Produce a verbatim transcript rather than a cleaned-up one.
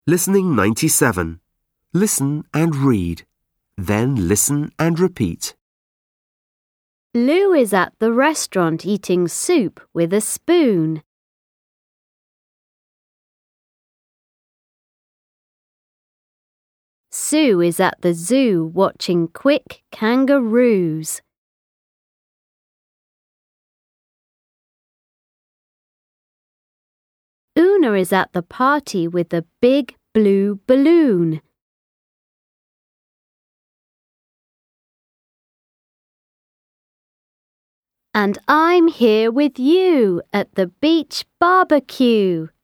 Listening ninety-seven. Listen and read. Then listen and repeat. Lou is at the restaurant eating soup with a spoon. Sue is at the zoo watching quick kangaroos. Una is at the party with a big blue balloon. And I'm here with you at the beach barbecue.